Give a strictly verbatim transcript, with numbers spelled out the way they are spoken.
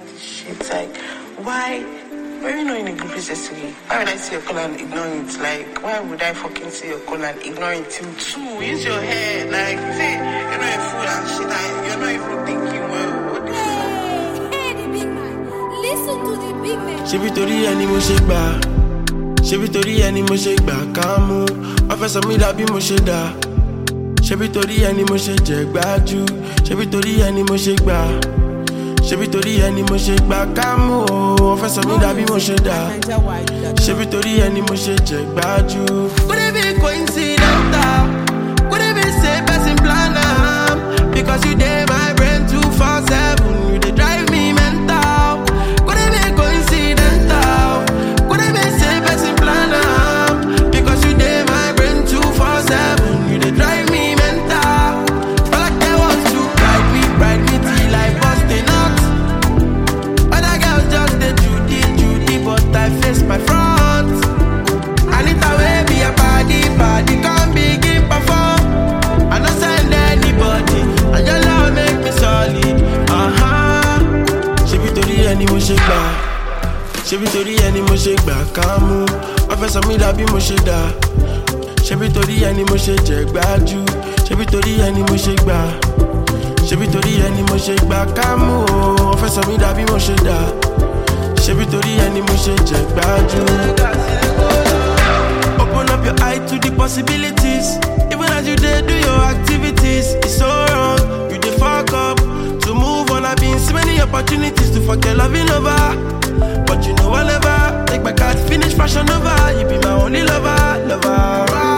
this shit. Like, why? Why are you not in a good place yesterday? Why would I see your call and ignore it? Like, why would I fucking see your call and ignore it till two? Use your head. Like, say, you're not a fool and shit. Like, you're not even thinking well. What the fuck? Hey, the big man. Listen to the big man. Ṣé Victory ẹni mo ṣe gbà? Ṣé Victory ẹni mo ṣe gbà ká mú? Wọ́n fẹ́ sọ mí dà bí mo ṣe dà. Ṣé Victory ẹni mo ṣe jẹ gbájú? Ṣé Victory ẹni mo ṣe gbà? Ṣé Victory ẹni mo ṣe gbà ká mú? Wọ́n fẹ́ sọ mí dà bí mo ṣe dà. Ṣé Victory ẹni mo ṣe jẹ gbájú? Could it be coincidental? Could it be say person plan am? Because you dey my brain two four seven, you dey drive me mental. Could it be coincidental? Could it be say person plan am? Because you dey my brain two four seven, you dey drive me mental. All I care was to ride me, ride me till I bust a nut. Other girls just dey Judy, Judy, but I face my front. I need to way be a body, body can't begin perform. I don't send anybody, and your love make me solid. Uh-huh. Ṣé Victory ẹni mo ṣe gbà? Ṣé Victory ẹni mo ṣe gbà ká mú? Wọ́n fẹ́ sọ mí dà bí mo ṣe dà. Ṣé Victory ẹni mo ṣe jẹ gbájú? Ṣé Victory ẹni mo ṣe gbà? Ṣé Victory ẹni mo ṣe gbà ká mú? Wọ́n fẹ́ sọ mí dà bí mo ṣe dà. Ṣé Victory ẹni mo ṣe jẹ gbájú? Open up your eye to the possibilities. Even as you dey do your activities, it's so wrong. You dey fuck up. To move on, I've been so many opportunities to fuck your loving over. But you know I'll never take my card, finish fashion over. You be my only lover, lover.